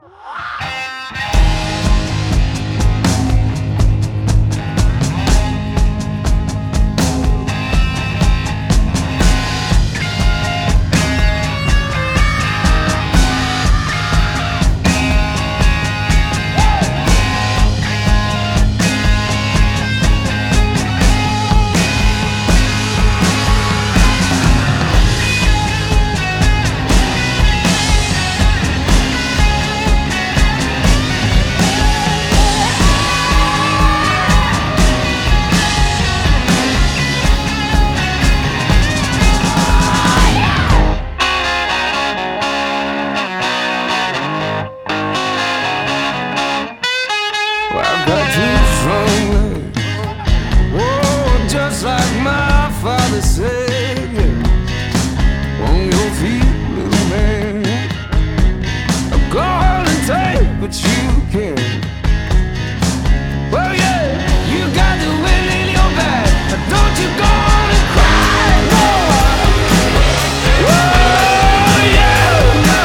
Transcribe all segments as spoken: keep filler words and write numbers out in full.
I've got two strong legs. Oh, just like my father said, yeah. On your feet, little man. Go on and take what you can. Well, yeah, you got the wind in your back. Don't you go on and cry, no. Oh, yeah, no.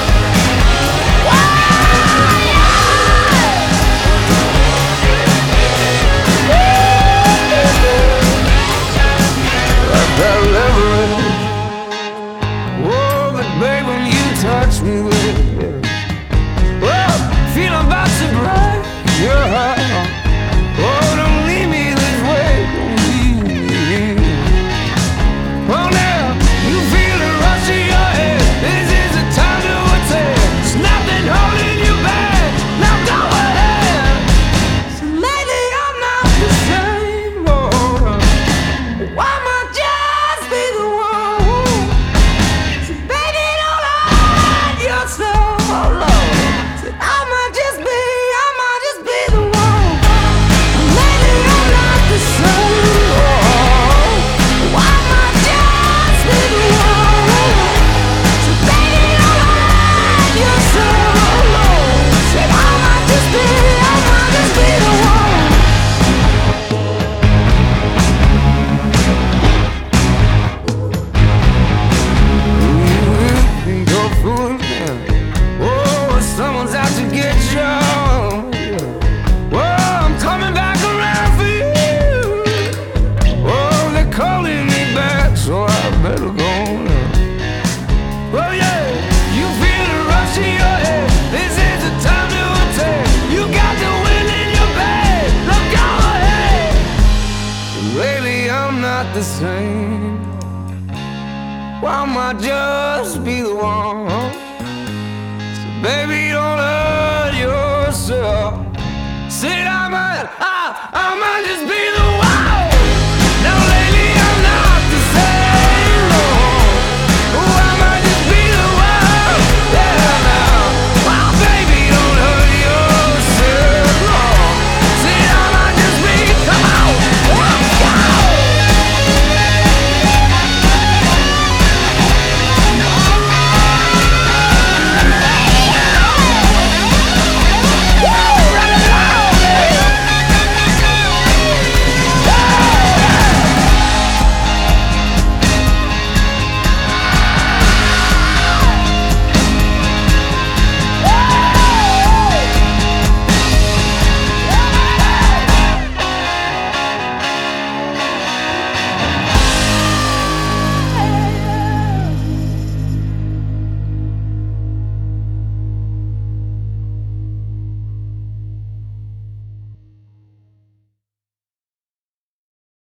That leverage, oh, but babe, when you touch me with it, well, feel about to break your heart. Oh, don't leave me this way, don't leave me here. Oh, now you feel the rush in your head. This is the time to attack. There's nothing holding you back. Now go ahead. So lately I'm not the same. Oh, why am I just be the one? So baby, don't hide yourself, oh Lord. Said I might just be, I might just be the one. Lately I'm not the same. Oh, why am I just be the one? So baby, don't hide yourself, oh Lord. Said I might just be, I might just be the one. You can go fool.